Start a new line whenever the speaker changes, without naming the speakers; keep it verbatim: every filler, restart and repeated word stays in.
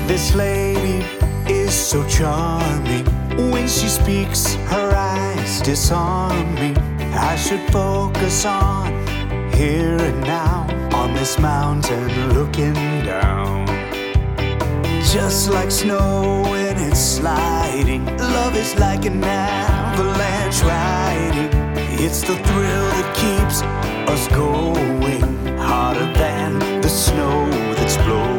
This lady is so charming. When she speaks, her eyes disarm me. I should focus on here and now, on this mountain looking down. Just like snow when it's sliding, love is like an avalanche riding. It's the thrill that keeps us going, harder than the snow that's blowing.